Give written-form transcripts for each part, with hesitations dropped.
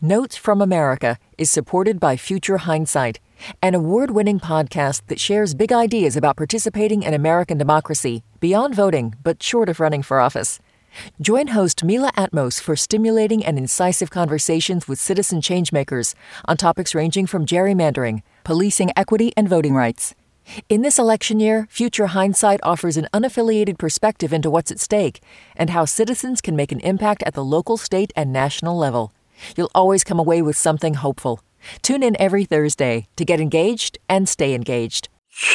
Notes from America is supported by Future Hindsight, an award-winning podcast that shares big ideas about participating in American democracy beyond voting, but short of running for office. Join host Mila Atmos for stimulating and incisive conversations with citizen changemakers on topics ranging from gerrymandering, policing equity, and voting rights. In this election year, Future Hindsight offers an unaffiliated perspective into what's at stake and how citizens can make an impact at the local, state, and national level. You'll always come away with something hopeful. Tune in every Thursday to get engaged and stay engaged.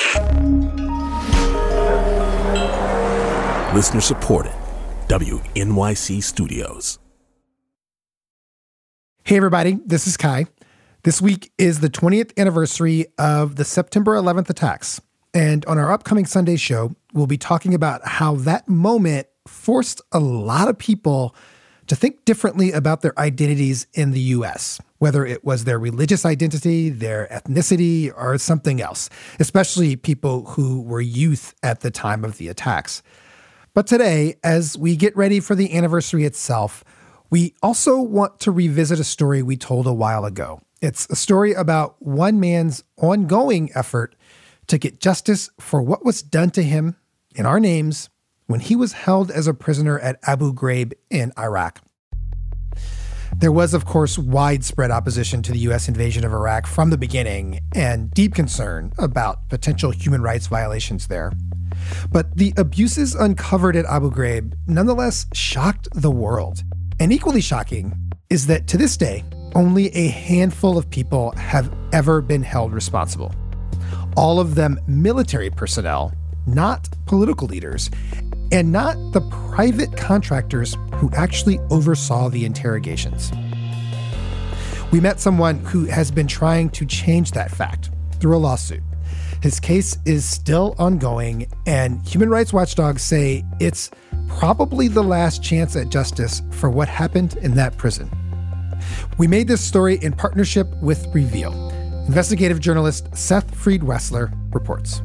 Listener supported. WNYC Studios. Hey everybody, this is Kai. This week is the 20th anniversary of the September 11th attacks. And on our upcoming Sunday show, we'll be talking about how that moment forced a lot of people to think differently about their identities in the U.S., whether it was their religious identity, their ethnicity, or something else, especially people who were youth at the time of the attacks. But today, as we get ready for the anniversary itself, we also want to revisit a story we told a while ago. It's a story about one man's ongoing effort to get justice for what was done to him in our names when he was held as a prisoner at Abu Ghraib in Iraq. There was, of course, widespread opposition to the U.S. invasion of Iraq from the beginning and deep concern about potential human rights violations there. But the abuses uncovered at Abu Ghraib nonetheless shocked the world. And equally shocking is that to this day, only a handful of people have ever been held responsible. All of them military personnel, not political leaders, and not the private contractors who actually oversaw the interrogations. We met someone who has been trying to change that fact through a lawsuit. His case is still ongoing, and human rights watchdogs say it's probably the last chance at justice for what happened in that prison. We made this story in partnership with Reveal. Investigative journalist Seth Freed-Wessler reports.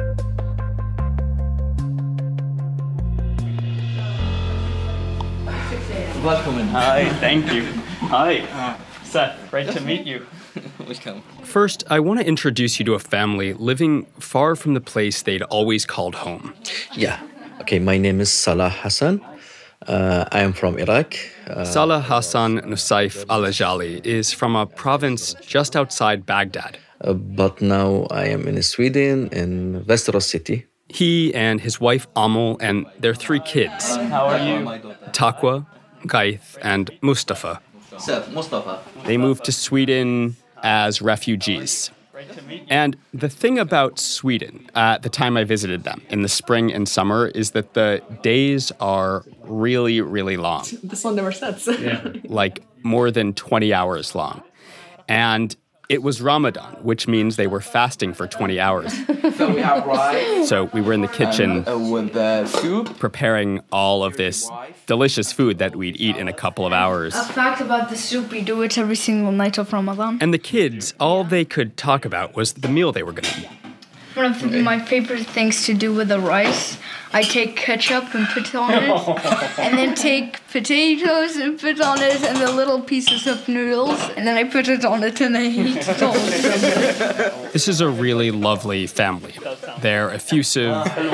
Welcome. Hi, thank you. Hi, Seth, great to meet you. Welcome. First, I want to introduce you to a family living far from the place they'd always called home. Yeah. Okay, my name is Salah Hassan. I am from Iraq. Salah Hassan Nusayf Al-Ajali is from a province just outside Baghdad. But now I am in Sweden, in Västerås City. He and his wife Amol and their 3 kids. How are you? Taqwa, Gaith, and Mustafa. Mustafa. They moved to Sweden as refugees. And the thing about Sweden, at the time I visited them in the spring and summer, is that the days are really, really long. The sun never sets. Yeah. Like more than 20 hours long. And it was Ramadan, which means they were fasting for 20 hours. So we have rice. So we were in the kitchen with the soup, preparing all of this delicious food that we'd eat in a couple of hours. A fact about the soup, we do it every single night of Ramadan. And the kids, all they could talk about was the meal they were going to eat. One of my favorite things to do with the rice, I take ketchup and put on it, and then take potatoes and put on it, and the little pieces of noodles, and then I put it on it and I eat it all. This is a really lovely family. They're effusive.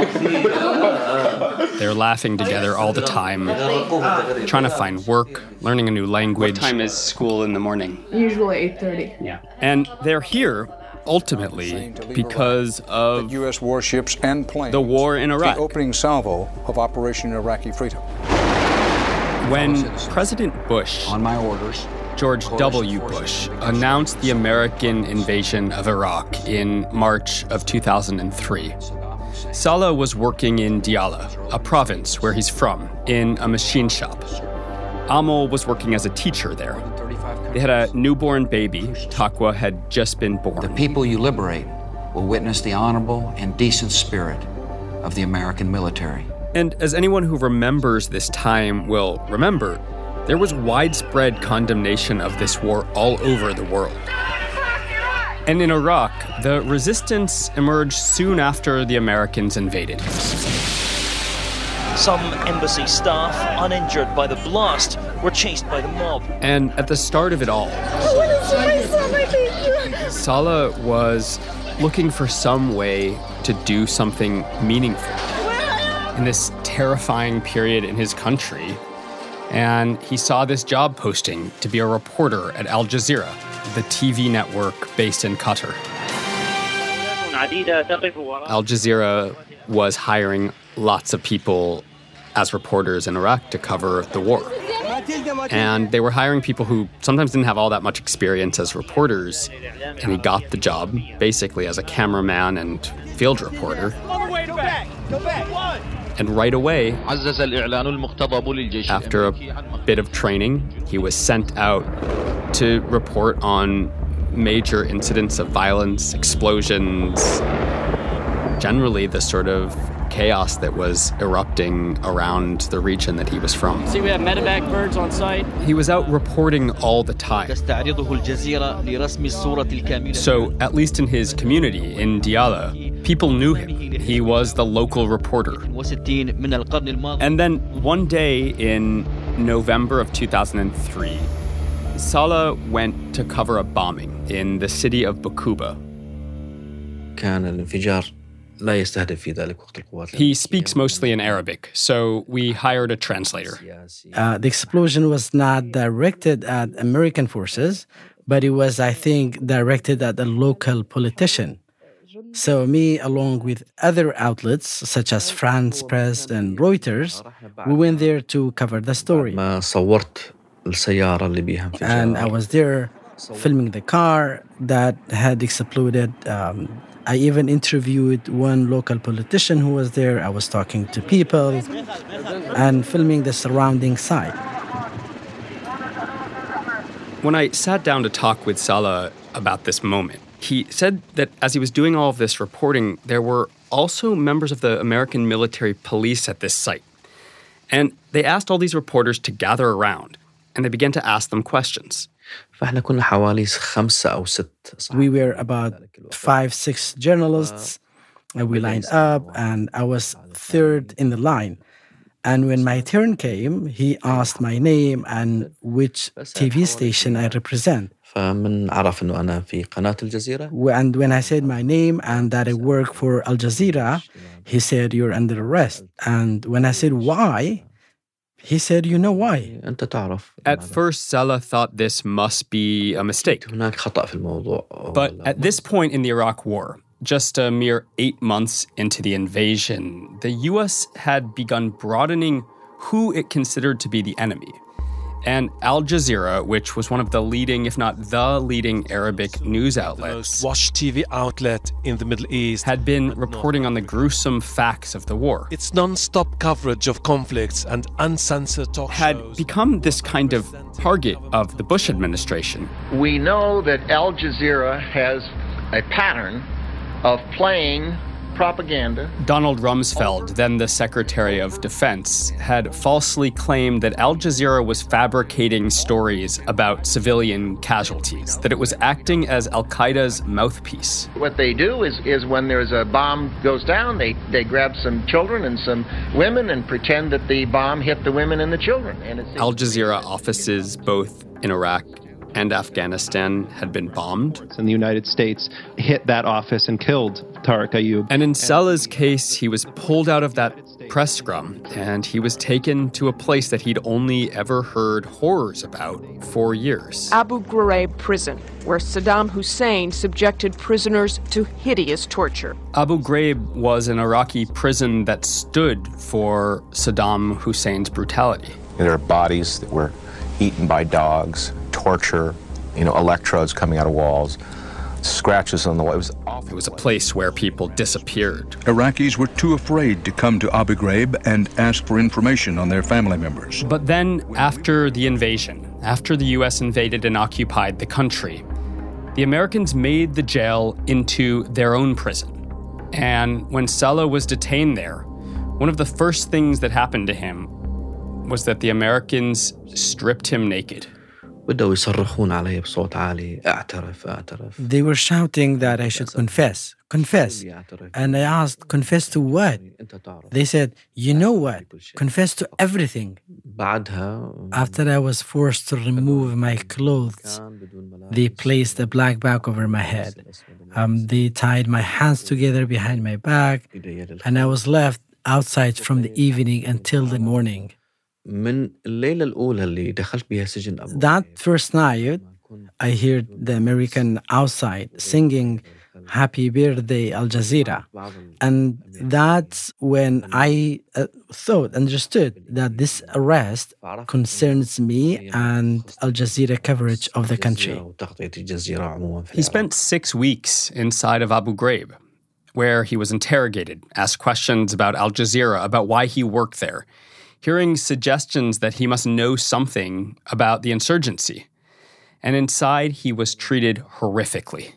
They're laughing together all the time, trying to find work, learning a new language. What time is school in the morning? Usually 8:30. Yeah. And they're here ultimately because of U.S. warships and planes. The war in Iraq. The opening salvo of Operation Iraqi Freedom. When President Bush, on my orders, George W. Bush, announced the American invasion of Iraq in March of 2003, Salah was working in Diyala, a province where he's from, in a machine shop. Amol was working as a teacher there. They had a newborn baby. Taqwa had just been born. The people you liberate will witness the honorable and decent spirit of the American military. And as anyone who remembers this time will remember, there was widespread condemnation of this war all over the world. And in Iraq, the resistance emerged soon after the Americans invaded. Some embassy staff, uninjured by the blast, were chased by the mob. And at the start of it all, Salah was looking for some way to do something meaningful in this terrifying period in his country. And he saw this job posting to be a reporter at Al Jazeera, the TV network based in Qatar. Al Jazeera was hiring lots of people as reporters in Iraq to cover the war. And they were hiring people who sometimes didn't have all that much experience as reporters. And he got the job basically as a cameraman and field reporter. And right away, after a bit of training, he was sent out to report on major incidents of violence, explosions, generally the sort of chaos that was erupting around the region that he was from. See, we have medevac birds on site. He was out reporting all the time. So, at least in his community, in Diyala, people knew him. He was the local reporter. And then one day in November of 2003, Salah went to cover a bombing in the city of Bakuba. He speaks mostly in Arabic, so we hired a translator. The explosion was not directed at American forces, but it was, I think, directed at a local politician. So me, along with other outlets such as France Press and Reuters, we went there to cover the story. And I was there filming the car that had exploded. I even interviewed one local politician who was there. I was talking to people and filming the surrounding site. When I sat down to talk with Salah about this moment, he said that as he was doing all of this reporting, there were also members of the American military police at this site. And they asked all these reporters to gather around, and they began to ask them questions. We were about 5-6 journalists, and we lined up, and I was third in the line. And when my turn came, he asked my name and which TV station I represent. And when I said my name and that I work for Al Jazeera, he said, "You're under arrest." And when I said, "Why?" he said, "You know why." At first, Salah thought this must be a mistake. But at this point in the Iraq War, just a mere 8 months into the invasion, the U.S. had begun broadening who it considered to be the enemy. And Al Jazeera, which was one of the leading, if not the leading Arabic news outlets, the most watched TV outlet in the Middle East, had been reporting on the gruesome facts of the war. Its non-stop coverage of conflicts and uncensored talk had shows become this kind of target of the Bush administration. We know that Al Jazeera has a pattern of playing propaganda. Donald Rumsfeld, then the Secretary of Defense, had falsely claimed that Al Jazeera was fabricating stories about civilian casualties, that it was acting as Al-Qaeda's mouthpiece. What they do is when there's a bomb goes down, they grab some children and some women and pretend that the bomb hit the women and the children. And Al Jazeera offices both in Iraq and Afghanistan had been bombed. And the United States hit that office and killed Tariq Ayoub. And in Salah's case, he was pulled out of that press scrum and he was taken to a place that he'd only ever heard horrors about for years. Abu Ghraib prison, where Saddam Hussein subjected prisoners to hideous torture. Abu Ghraib was an Iraqi prison that stood for Saddam Hussein's brutality. There are bodies that were eaten by dogs, torture, electrodes coming out of walls, scratches on the wall. It was awful. It was a place where people disappeared. Iraqis were too afraid to come to Abu Ghraib and ask for information on their family members. But then, after the invasion, after the U.S. invaded and occupied the country, the Americans made the jail into their own prison. And when Salah was detained there, one of the first things that happened to him was that the Americans stripped him naked. بدأوا يصرخون علي بصوت عالي اعترف. They were shouting that I should confess. And I asked, confess to what? They said, you know what? Confess to everything. After I was forced to remove my clothes, they placed a black bag over my head. They tied my hands together behind my back, and I was left outside from the evening until the morning. That first night, I heard the American outside singing Happy Birthday Al Jazeera. And that's when I understood that this arrest concerns me and Al Jazeera coverage of the country. He spent 6 weeks inside of Abu Ghraib, where he was interrogated, asked questions about Al Jazeera, about why he worked there, hearing suggestions that he must know something about the insurgency. And inside, he was treated horrifically.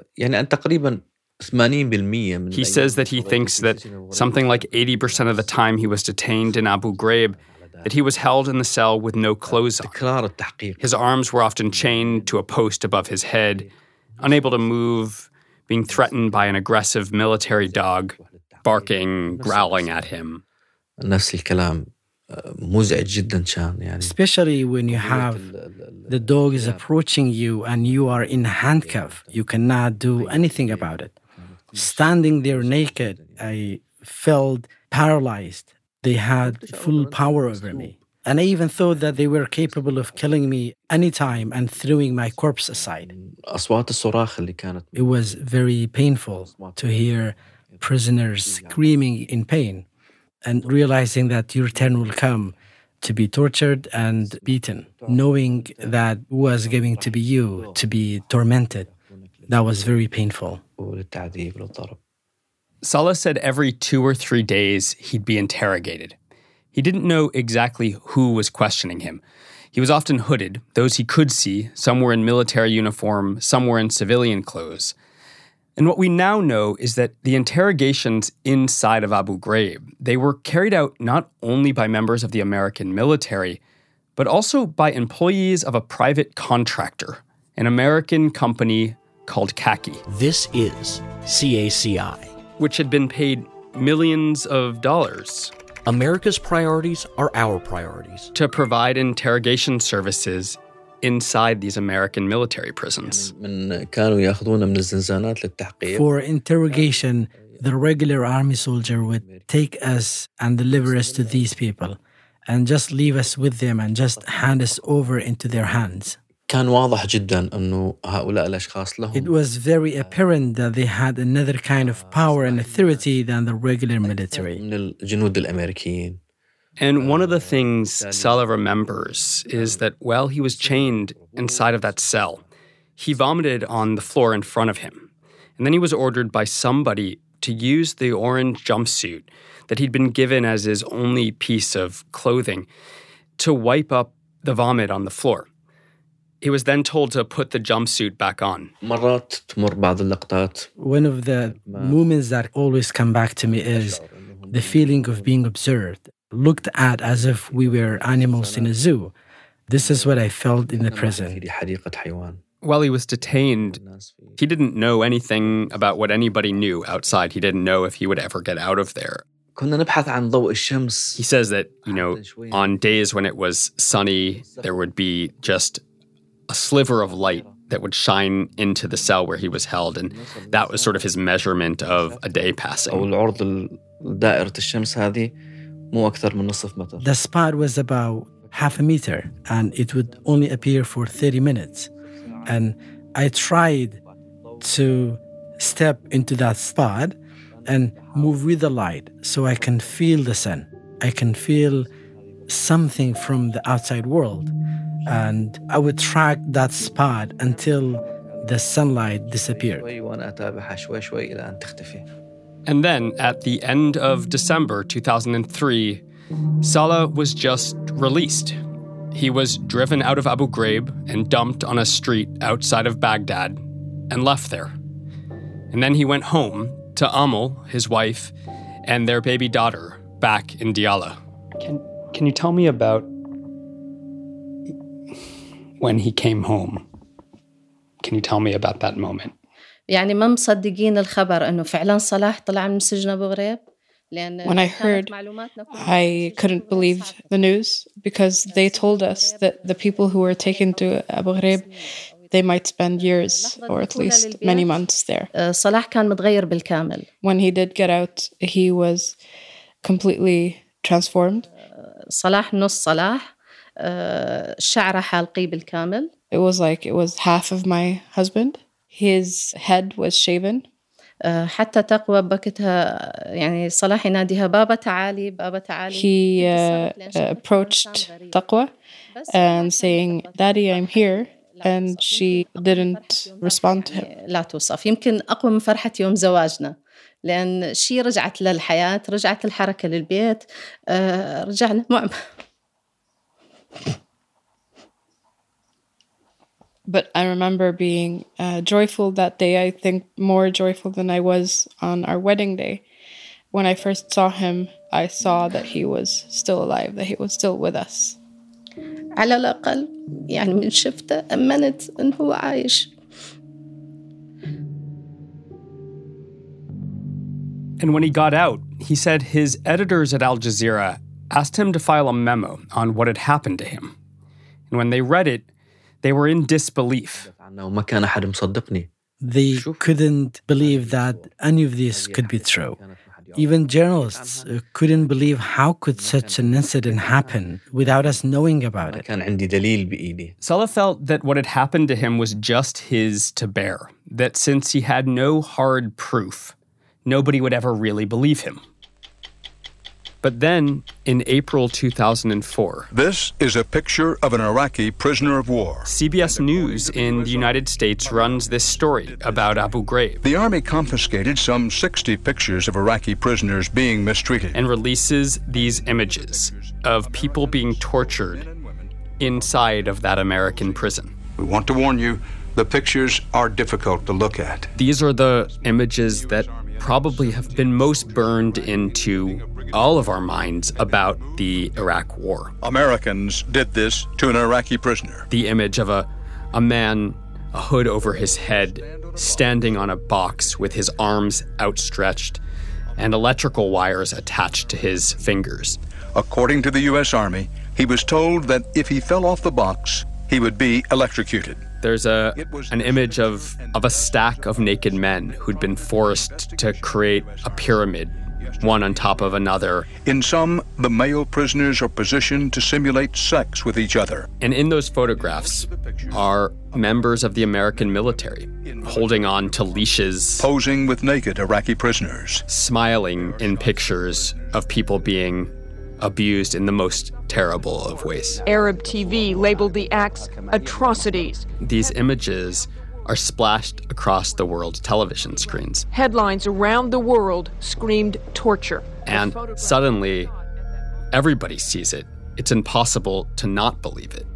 He says that he thinks that something like 80% of the time he was detained in Abu Ghraib, that he was held in the cell with no clothes on. His arms were often chained to a post above his head, unable to move, being threatened by an aggressive military dog, barking, growling at him. Especially when you have the dog is approaching you and you are in handcuff. You cannot do anything about it. Standing there naked, I felt paralyzed. They had full power over me. And I even thought that they were capable of killing me anytime and throwing my corpse aside. It was very painful to hear prisoners screaming in pain and realizing that your turn will come to be tortured and beaten, knowing that it was going to be you to be tormented. That was very painful. Salah said every 2 or 3 days he'd be interrogated. He didn't know exactly who was questioning him. He was often hooded. Those he could see, some were in military uniform, some were in civilian clothes. And what we now know is that the interrogations inside of Abu Ghraib, they were carried out not only by members of the American military, but also by employees of a private contractor, an American company called CACI. This is CACI, which had been paid millions of dollars. America's priorities are our priorities. To provide interrogation services inside these American military prisons. For interrogation, the regular army soldier would take us and deliver us to these people and just leave us with them and just hand us over into their hands. It was very apparent that they had another kind of power and authority than the regular military. And one of the things Salah remembers is that while he was chained inside of that cell, he vomited on the floor in front of him. And then he was ordered by somebody to use the orange jumpsuit that he'd been given as his only piece of clothing to wipe up the vomit on the floor. He was then told to put the jumpsuit back on. One of the moments that always come back to me is the feeling of being observed, looked at as if we were animals in a zoo. This is what I felt in the prison. While he was detained, he didn't know anything about what anybody knew outside. He didn't know if he would ever get out of there. He says that, on days when it was sunny, there would be just a sliver of light that would shine into the cell where he was held, and that was sort of his measurement of a day passing. The spot was about half a meter, and it would only appear for 30 minutes. And I tried to step into that spot and move with the light so I can feel the sun. I can feel something from the outside world. And I would track that spot until the sunlight disappeared. And then, at the end of December 2003, Salah was just released. He was driven out of Abu Ghraib and dumped on a street outside of Baghdad and left there. And then he went home to Amal, his wife, and their baby daughter back in Diyala. Can you tell me about when he came home. Can you tell me about that moment? يعني ما مصدقين الخبر إنه فعلاً صلاح طلع من سجن أبو غريب. When I heard, I couldn't believe the news because they told us that the people who were taken to Abu Ghraib, they might spend years or at least many months there. صلاح كان متغير بالكامل. When he did get out, he was completely transformed. صلاح نص صلاح, شعره حالقي بالكامل. It was like it was half of my husband. His head was shaven. حتى تقوى بكتها يعني صلاح يناديها بابا تعالي بابا تعالي. He approached Taqwa and saying, Daddy, I'm here. And she didn't respond to him. لا توصف. يمكن أقوى من فرحة يوم زواجنا. لأن شي رجعت للحياة, رجعت الحركة للبيت, رجعنا But I remember being joyful that day, I think more joyful than I was on our wedding day. When I first saw him, I saw that he was still alive, that he was still with us. على الأقل يعني من شفته أمنت إنه هو عايش. And when he got out, he said his editors at Al Jazeera asked him to file a memo on what had happened to him. And when they read it, they were in disbelief. They couldn't believe that any of this could be true. Even journalists couldn't believe how could such an incident happen without us knowing about it. Salah felt that what had happened to him was just his to bear, that since he had no hard proof, nobody would ever really believe him. But then, in April 2004... This is a picture of an Iraqi prisoner of war. CBS News in the United States runs this story about Abu Ghraib. The army confiscated some 60 pictures of Iraqi prisoners being mistreated. And releases these images of people being tortured inside of that American prison. We want to warn you, the pictures are difficult to look at. These are the images that probably have been most burned into all of our minds about the Iraq War. Americans did this to an Iraqi prisoner. The image of a man, a hood over his head, standing on a box with his arms outstretched and electrical wires attached to his fingers. According to the U.S. Army, he was told that if he fell off the box, he would be electrocuted. There's an image of a stack of naked men who'd been forced to create a pyramid, one on top of another. In some, the male prisoners are positioned to simulate sex with each other. And in those photographs are members of the American military holding on to leashes, posing with naked Iraqi prisoners, smiling in pictures of people being abused in the most terrible of ways. Arab TV labeled the acts atrocities. These images are splashed across the world's television screens. Headlines around the world screamed torture. And suddenly, everybody sees it. It's impossible to not believe it.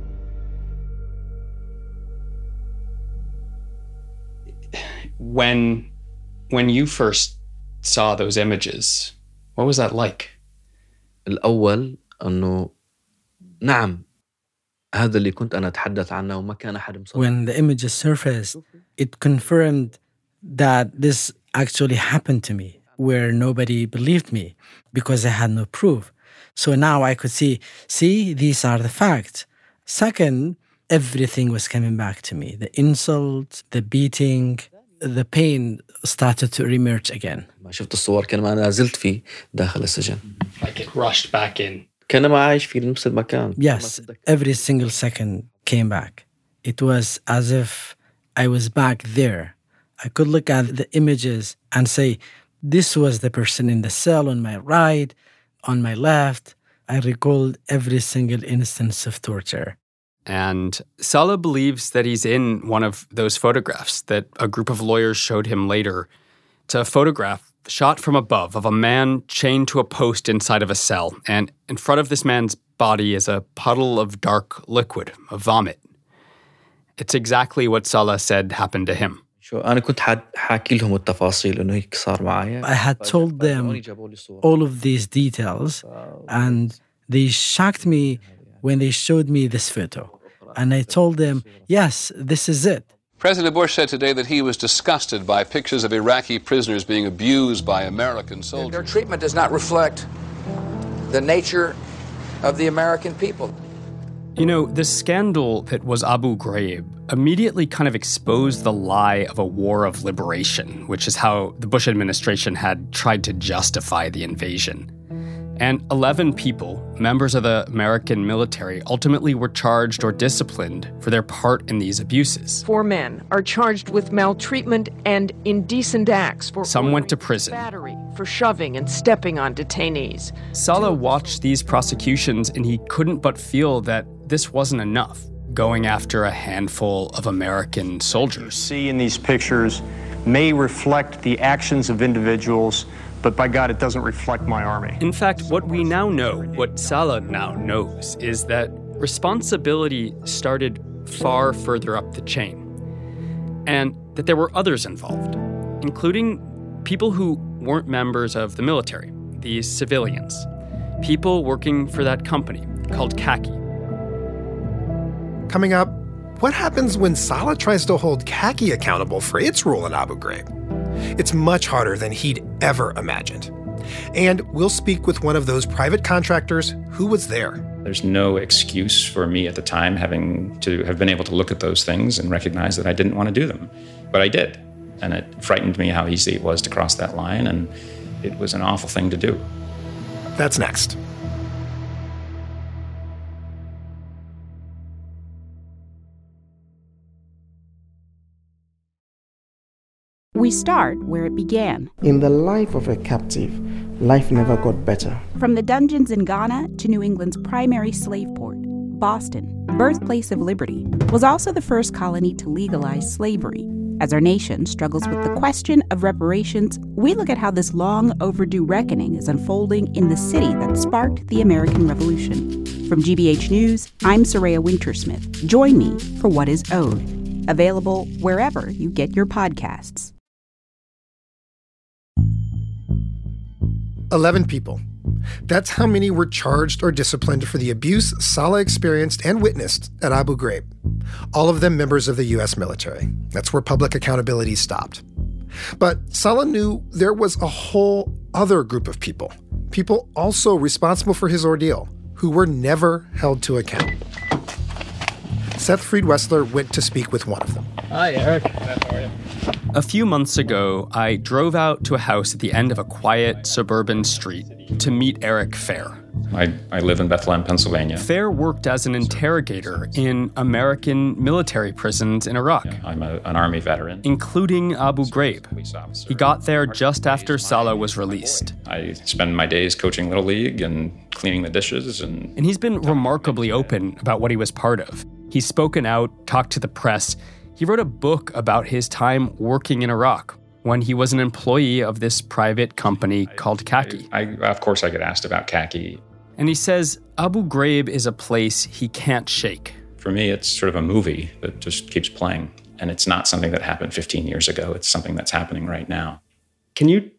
When you first saw those images, what was that like? الأول أنه نعم هذا اللي كنت أنا أتحدث عنه وما كان أحد مصدق. When the images surfaced, it confirmed that this actually happened to me, where nobody believed me because I had no proof. So now I could see, these are the facts. Second, everything was coming back to me. The insults, the beating, the pain started to emerge again. شفت الصور كان ما أنا زلت فيه داخل السجن. Like it rushed back in. كان ما عايش في نفس المكان. Yes, every single second came back. It was as if I was back there. I could look at the images and say, this was the person in the cell on my right, on my left. I recalled every single instance of torture. And Salah believes that he's in one of those photographs that a group of lawyers showed him later. It's a photograph shot from above of a man chained to a post inside of a cell. And in front of this man's body is a puddle of dark liquid, a vomit. It's exactly what Salah said happened to him. أنا كنت حاكي لهم التفاصيل إنه هيك صار معايا. I had told them all of these details, and they shocked me when they showed me this photo. And I told them, yes, this is it. President Bush said today that he was disgusted by pictures of Iraqi prisoners being abused by American soldiers. Their treatment does not reflect the nature of the American people. You know, the scandal that was Abu Ghraib immediately kind of exposed the lie of a war of liberation, which is how the Bush administration had tried to justify the invasion. And 11 people, members of the American military, ultimately were charged or disciplined for their part in these abuses. 4 men are charged with maltreatment and indecent acts for some went to prison. Battery, for shoving and stepping on detainees. Saleh watched these prosecutions and he couldn't but feel that this wasn't enough, going after a handful of American soldiers. You see in these pictures may reflect the actions of individuals, but by God, it doesn't reflect my army. In fact, what we now know, what Saleh now knows, is that responsibility started far further up the chain, and that there were others involved, including people who weren't members of the military, these civilians, people working for that company called Khaki. Coming up, what happens when Saleh tries to hold Khaki accountable for its role in Abu Ghraib? It's much harder than he'd ever imagined. And we'll speak with one of those private contractors who was there. There's no excuse for me at the time having to have been able to look at those things and recognize that I didn't want to do them. But I did. And it frightened me how easy it was to cross that line, and it was an awful thing to do. That's next. We start where it began. In the life of a captive, life never got better. From the dungeons in Ghana to New England's primary slave port, Boston, birthplace of liberty, was also the first colony to legalize slavery. As our nation struggles with the question of reparations, we look at how this long overdue reckoning is unfolding in the city that sparked the American Revolution. From GBH News, I'm Soraya Wintersmith. Join me for What is Owed, available wherever you get your podcasts. 11 people. That's how many were charged or disciplined for the abuse Saleh experienced and witnessed at Abu Ghraib. All of them members of the U.S. military. That's where public accountability stopped. But Saleh knew there was a whole other group of people also responsible for his ordeal, who were never held to account. Seth Fried-Wessler went to speak with one of them. Hi, Eric. How are you? A few months ago, I drove out to a house at the end of a quiet suburban street to meet Eric Fair. I live in Bethlehem, Pennsylvania. Fair worked as an interrogator in American military prisons in Iraq. Yeah, I'm an Army veteran. Including Abu Ghraib. He got there just after Saleh was released. I spend my days coaching Little League and cleaning the dishes. And he's been remarkably open about what he was part of. He's spoken out, talked to the press. He wrote a book about his time working in Iraq when he was an employee of this private company called Khaki. Of course, I get asked about Khaki. And he says Abu Ghraib is a place he can't shake. For me, it's sort of a movie that just keeps playing. And it's not something that happened 15 years ago. It's something that's happening right now. Can you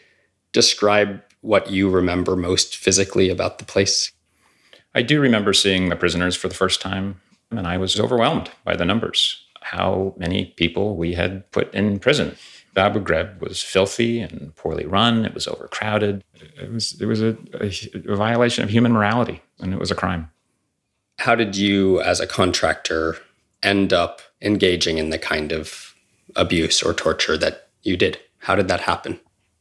describe what you remember most physically about the place? I do remember seeing the prisoners for the first time, and I was overwhelmed by the numbers. How many people we had put in prison. The Abu Ghraib was filthy and poorly run. It was overcrowded. It was a violation of human morality, and it was a crime. How did you, as a contractor, end up engaging in the kind of abuse or torture that you did? How did that happen?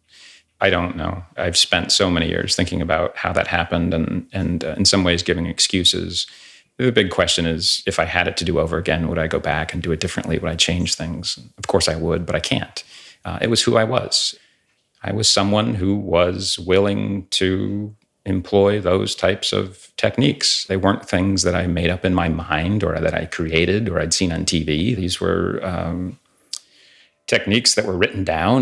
I don't know. I've spent so many years thinking about how that happened and in some ways giving excuses. The big question is, if I had it to do over again, would I go back and do it differently? Would I change things? Of course I would, but I can't. It was who I was. I was someone who was willing to employ those types of techniques. They weren't things that I made up in my mind or that I created or I'd seen on TV. These were techniques that were written down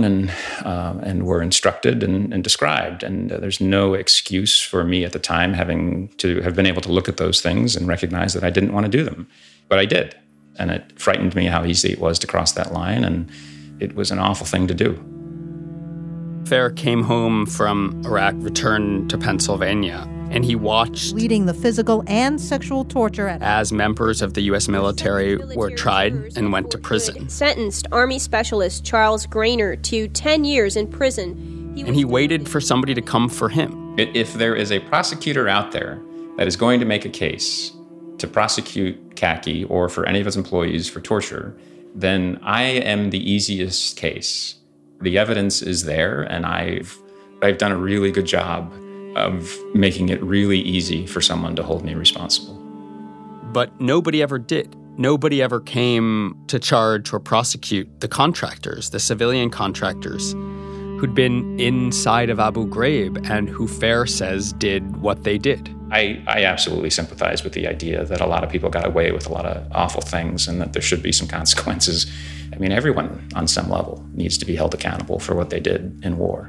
and were instructed and described. And there's no excuse for me at the time having to have been able to look at those things and recognize that I didn't want to do them. But I did. And it frightened me how easy it was to cross that line. And it was an awful thing to do. Fair came home from Iraq, returned to Pennsylvania, and he watched leading the physical and sexual torture as members of the U.S. military were tried and went to prison. Sentenced Army Specialist Charles Grainer to 10 years in prison. And he waited for somebody to come for him. If there is a prosecutor out there that is going to make a case to prosecute Kaki or for any of his employees for torture, then I am the easiest case. The evidence is there, and I've done a really good job of making it really easy for someone to hold me responsible. But nobody ever did. Nobody ever came to charge or prosecute the contractors, the civilian contractors who'd been inside of Abu Ghraib and who Fair says did what they did. I absolutely sympathize with the idea that a lot of people got away with a lot of awful things and that there should be some consequences. I mean, everyone on some level needs to be held accountable for what they did in war.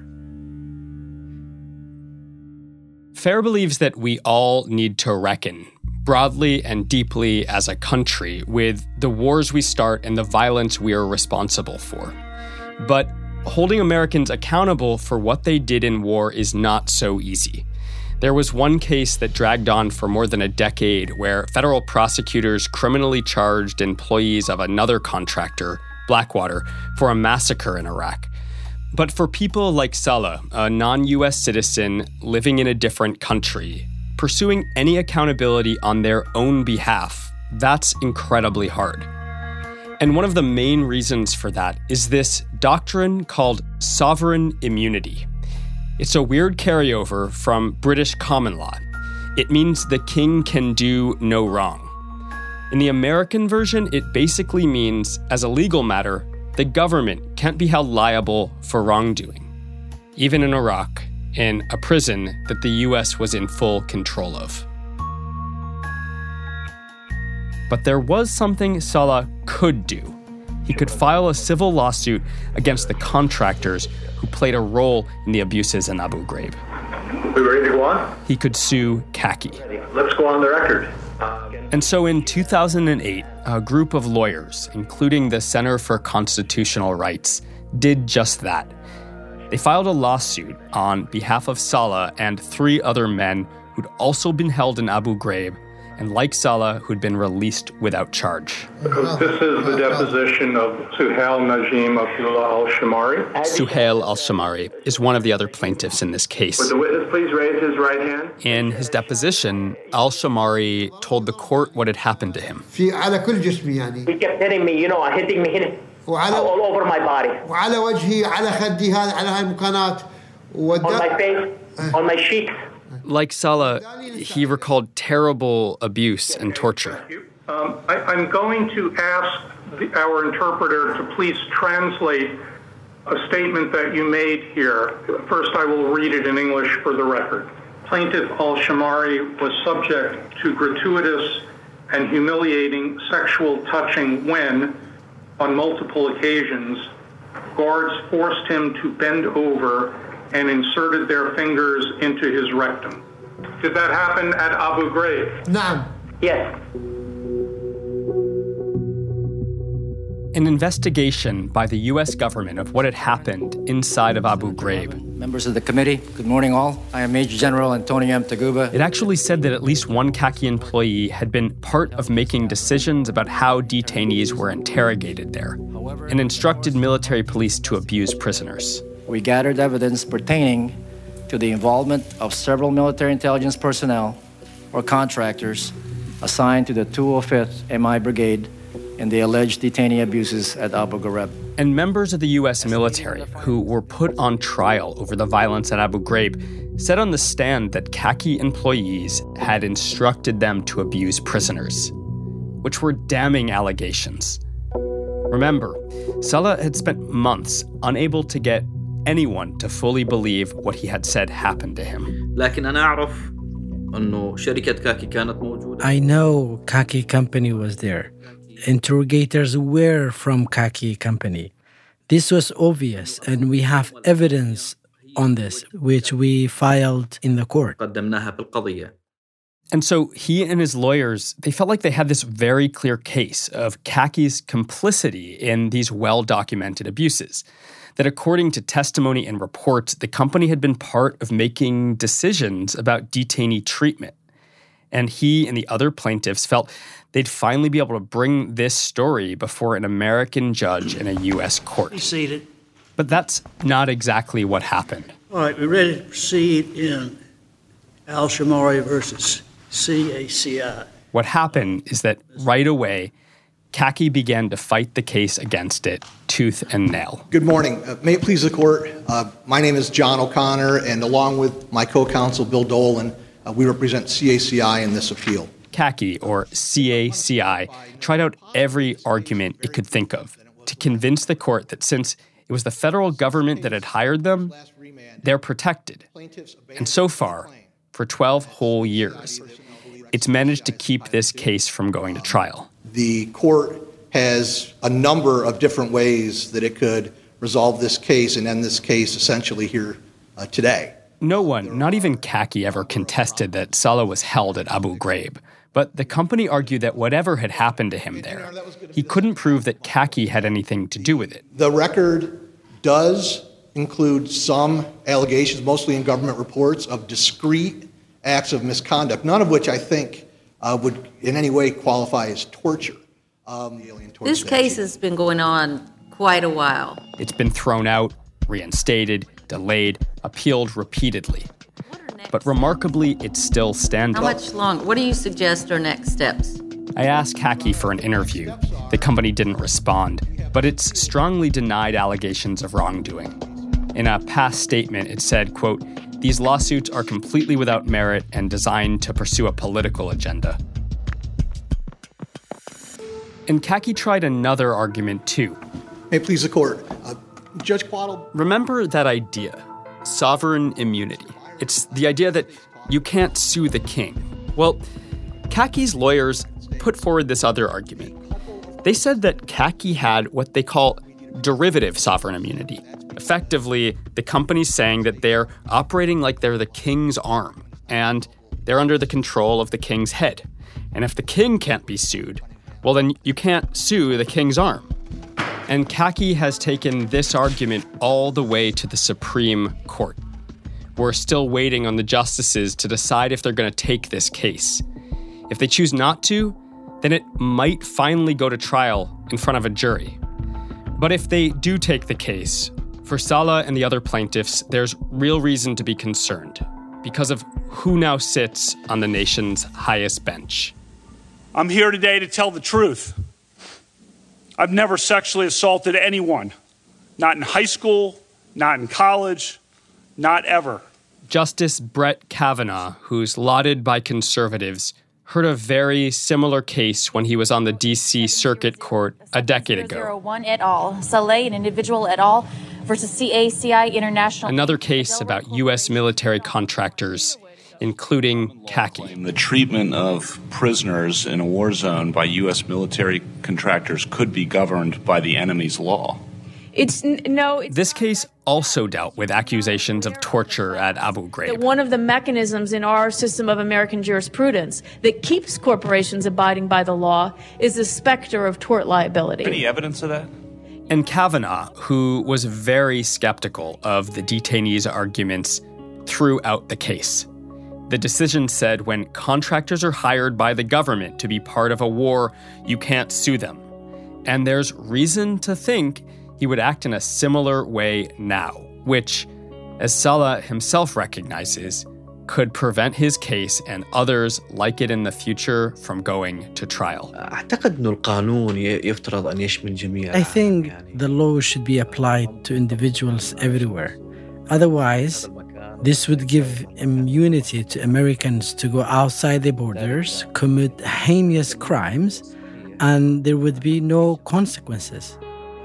Fair believes that we all need to reckon, broadly and deeply as a country, with the wars we start and the violence we are responsible for. But holding Americans accountable for what they did in war is not so easy. There was one case that dragged on for more than a decade where federal prosecutors criminally charged employees of another contractor, Blackwater, for a massacre in Iraq. But for people like Salah, a non-U.S. citizen living in a different country, pursuing any accountability on their own behalf, that's incredibly hard. And one of the main reasons for that is this doctrine called sovereign immunity. It's a weird carryover from British common law. It means the king can do no wrong. In the American version, it basically means, as a legal matter, the government can't be held liable for wrongdoing, even in Iraq, in a prison that the U.S. was in full control of. But there was something Salah could do. He could file a civil lawsuit against the contractors who played a role in the abuses in Abu Ghraib. We ready to go on? He could sue Kaki. Let's go on the record. And so in 2008, a group of lawyers, including the Center for Constitutional Rights, did just that. They filed a lawsuit on behalf of Salah and 3 other men who'd also been held in Abu Ghraib, and like Salah, who'd been released without charge. This is the deposition of Suhail Najim Abdullah al-Shamari. Suhail al-Shamari is one of the other plaintiffs in this case. Would the witness please raise his right hand? In his deposition, al-Shamari told the court what had happened to him. He kept hitting me, hitting me all over my body. On my face, on my cheeks. Like Salah, he recalled terrible abuse and torture. I'm going to ask our interpreter to please translate a statement that you made here. First, I will read it in English for the record. Plaintiff al-Shamari was subject to gratuitous and humiliating sexual touching when, on multiple occasions, guards forced him to bend over and inserted their fingers into his rectum. Did that happen at Abu Ghraib? No. Yes. An investigation by the U.S. government of what had happened inside of Abu Ghraib. Members of the committee, good morning all. I am Major General Antonio M. Taguba. It actually said that at least one Kaki employee had been part of making decisions about how detainees were interrogated there, and instructed military police to abuse prisoners. We gathered evidence pertaining to the involvement of several military intelligence personnel or contractors assigned to the 205th MI Brigade in the alleged detainee abuses at Abu Ghraib. And members of the U.S. military who were put on trial over the violence at Abu Ghraib said on the stand that Kaki employees had instructed them to abuse prisoners, which were damning allegations. Remember, Salah had spent months unable to get anyone to fully believe what he had said happened to him. I know Kaki Company was there. Interrogators were from Kaki Company. This was obvious, and we have evidence on this, which we filed in the court. And so he and his lawyers, they felt like they had this very clear case of Kaki's complicity in these well-documented abuses. that according to testimony and reports, the company had been part of making decisions about detainee treatment. And he and the other plaintiffs felt they'd finally be able to bring this story before an American judge in a U.S. court. Be seated. But that's not exactly what happened. All right, we're ready to proceed in Al-Shamari versus CACI. What happened is that right away, CACI began to fight the case against it, tooth and nail. Good morning. May it please the court, my name is John O'Connor, and along with my co-counsel Bill Dolan, we represent CACI in this appeal. CACI, or CACI, tried out every argument it could think of to convince the court that since it was the federal government that had hired them, they're protected. And so far, for 12 whole years, it's managed to keep this case from going to trial. The court has a number of different ways that it could resolve this case and end this case essentially here today. No one, not even CACI, ever contested that Salah was held at Abu Ghraib. But the company argued that whatever had happened to him there, he couldn't prove that CACI had anything to do with it. The record does include some allegations, mostly in government reports, of discrete acts of misconduct, none of which I think would in any way qualify as torture. This case has been going on quite a while. It's been thrown out, reinstated, delayed, appealed repeatedly. But remarkably, it still stands up. How much longer? What do you suggest are next steps? I asked CACI for an interview. The company didn't respond, but it's strongly denied allegations of wrongdoing. In a past statement, it said, quote, "These lawsuits are completely without merit and designed to pursue a political agenda." And CACI tried another argument, too. May it please the court. Judge Quattle. Remember that idea, sovereign immunity. It's the idea that you can't sue the king. Well, CACI's lawyers put forward this other argument. They said that CACI had what they call derivative sovereign immunity. Effectively, the company's saying that they're operating like they're the king's arm, and they're under the control of the king's head. And if the king can't be sued, well, then you can't sue the king's arm. And CACI has taken this argument all the way to the Supreme Court. We're still waiting on the justices to decide if they're going to take this case. If they choose not to, then it might finally go to trial in front of a jury. But if they do take the case, for Salah and the other plaintiffs, there's real reason to be concerned because of who now sits on the nation's highest bench. I'm here today to tell the truth. I've never sexually assaulted anyone. Not in high school, not in college, not ever. Justice Brett Kavanaugh, who's lauded by conservatives, heard a very similar case when he was on the D.C. Circuit Court a decade ago. 001 et al., Saleh, an individual et al. Versus CACI International. Another case about U.S. military contractors, including CACI. The treatment of prisoners in a war zone by U.S. military contractors could be governed by the enemy's law. This case also dealt with accusations of torture at Abu Ghraib. One of the mechanisms in our system of American jurisprudence that keeps corporations abiding by the law is the specter of tort liability. Any evidence of that? And Kavanaugh, who was very skeptical of the detainees' arguments throughout the case. The decision said when contractors are hired by the government to be part of a war, you can't sue them. And there's reason to think he would act in a similar way now, which, as Salah himself recognizes, could prevent his case and others like it in the future from going to trial. I think the law should be applied to individuals everywhere. Otherwise, this would give immunity to Americans to go outside the borders, commit heinous crimes, and there would be no consequences.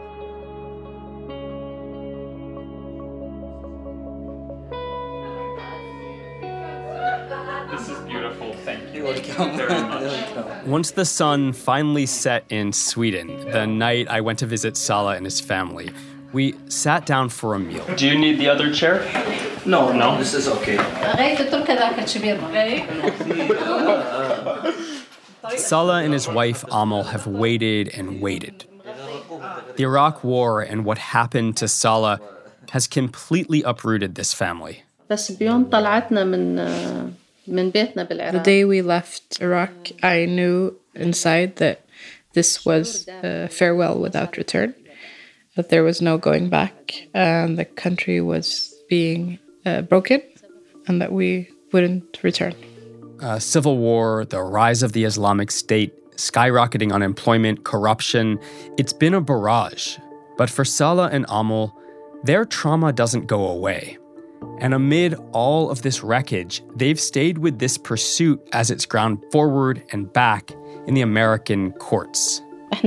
Once the sun finally set in Sweden, the night I went to visit Salah and his family, we sat down for a meal. Do you need the other chair? No, this is okay. Salah and his wife Amal have waited and waited. The Iraq War and what happened to Salah has completely uprooted this family. The day we left Iraq, I knew inside that this was farewell without return, that there was no going back, and the country was being broken, and that we wouldn't return. Civil war, the rise of the Islamic State, skyrocketing unemployment, corruption. It's been a barrage. But for Salah and Amal, their trauma doesn't go away. And amid all of this wreckage, they've stayed with this pursuit as it's ground forward and back in the American courts. As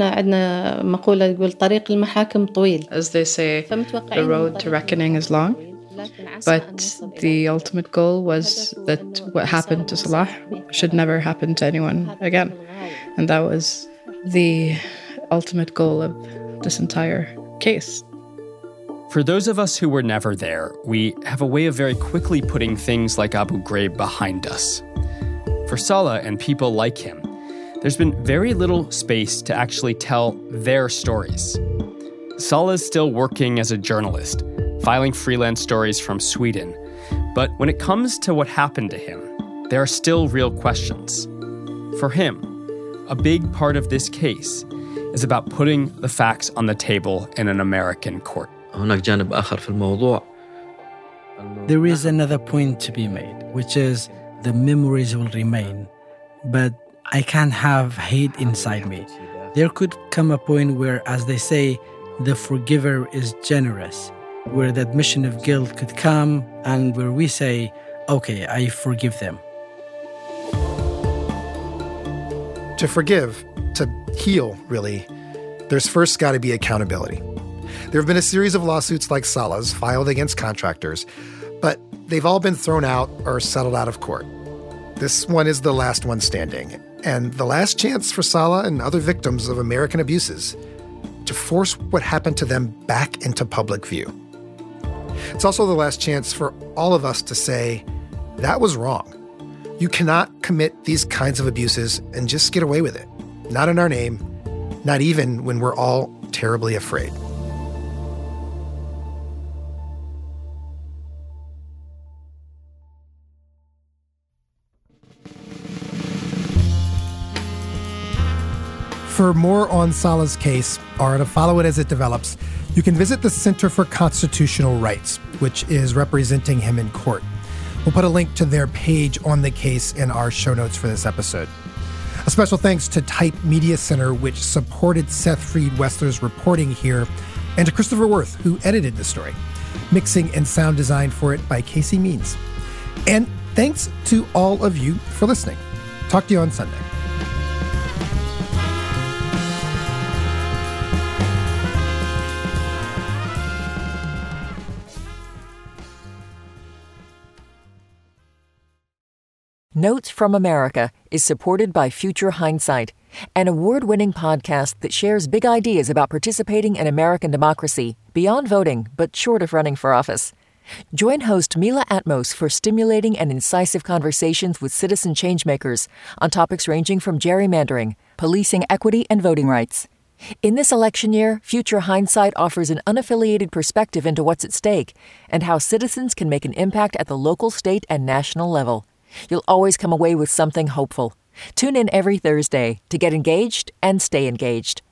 they say, the road to reckoning is long. But the ultimate goal was that what happened to Salah should never happen to anyone again. And that was the ultimate goal of this entire case. For those of us who were never there, we have a way of very quickly putting things like Abu Ghraib behind us. For Salah and people like him, there's been very little space to actually tell their stories. Salah's still working as a journalist, filing freelance stories from Sweden. But when it comes to what happened to him, there are still real questions. For him, a big part of this case is about putting the facts on the table in an American court. There is another point to be made, which is the memories will remain. But I can't have hate inside me. There could come a point where, as they say, the forgiver is generous, where the admission of guilt could come and where we say, okay, I forgive them. To forgive, to heal, really, there's first got to be accountability. There have been a series of lawsuits like Salah's filed against contractors, but they've all been thrown out or settled out of court. This one is the last one standing, and the last chance for Salah and other victims of American abuses to force what happened to them back into public view. It's also the last chance for all of us to say, that was wrong. You cannot commit these kinds of abuses and just get away with it. Not in our name, not even when we're all terribly afraid. For more on Salah's case, or to follow it as it develops, you can visit the Center for Constitutional Rights, which is representing him in court. We'll put a link to their page on the case in our show notes for this episode. A special thanks to Type Media Center, which supported Seth Freed-Wessler's reporting here, and to Christopher Worth, who edited the story. Mixing and sound design for it by Casey Means. And thanks to all of you for listening. Talk to you on Sunday. Notes from America is supported by Future Hindsight, an award-winning podcast that shares big ideas about participating in American democracy, beyond voting, but short of running for office. Join host Mila Atmos for stimulating and incisive conversations with citizen changemakers on topics ranging from gerrymandering, policing equity, and voting rights. In this election year, Future Hindsight offers an unaffiliated perspective into what's at stake and how citizens can make an impact at the local, state, and national level. You'll always come away with something hopeful. Tune in every Thursday to get engaged and stay engaged.